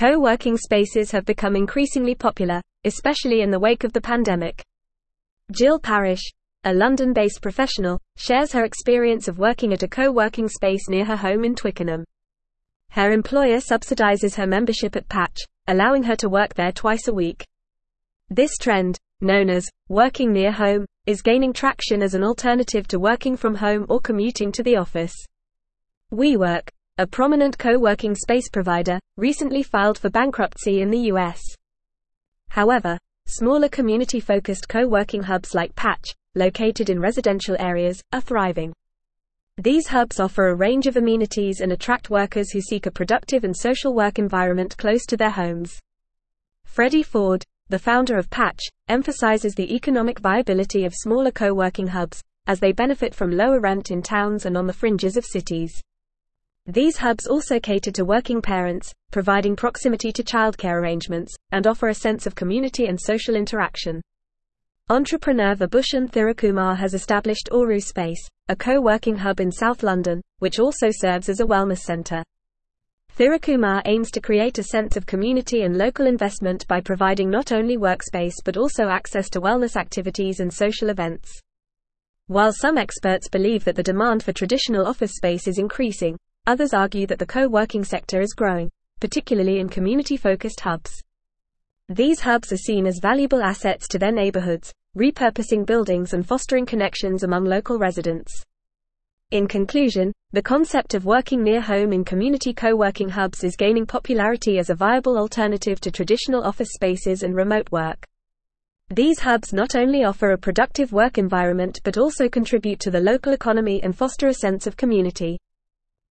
Co-working spaces have become increasingly popular, especially in the wake of the pandemic. Jill Parrish, a London-based professional, shares her experience of working at a co-working space near her home in Twickenham. Her employer subsidizes her membership at Patch, allowing her to work there twice a week. This trend, known as working near home, is gaining traction as an alternative to working from home or commuting to the office. WeWork, a prominent co-working space provider, recently filed for bankruptcy in the US. However, smaller community-focused co-working hubs like Patch, located in residential areas, are thriving. These hubs offer a range of amenities and attract workers who seek a productive and social work environment close to their homes. Freddie Ford, the founder of Patch, emphasizes the economic viability of smaller co-working hubs, as they benefit from lower rent in towns and on the fringes of cities. These hubs also cater to working parents, providing proximity to childcare arrangements, and offer a sense of community and social interaction. Entrepreneur Vibhushan Thirakumar has established Oru Space, a co-working hub in South London, which also serves as a wellness centre. Thirakumar aims to create a sense of community and local investment by providing not only workspace but also access to wellness activities and social events. While some experts believe that the demand for traditional office space is increasing, others argue that the co-working sector is growing, particularly in community-focused hubs. These hubs are seen as valuable assets to their neighborhoods, repurposing buildings and fostering connections among local residents. In conclusion, the concept of working near home in community co-working hubs is gaining popularity as a viable alternative to traditional office spaces and remote work. These hubs not only offer a productive work environment but also contribute to the local economy and foster a sense of community.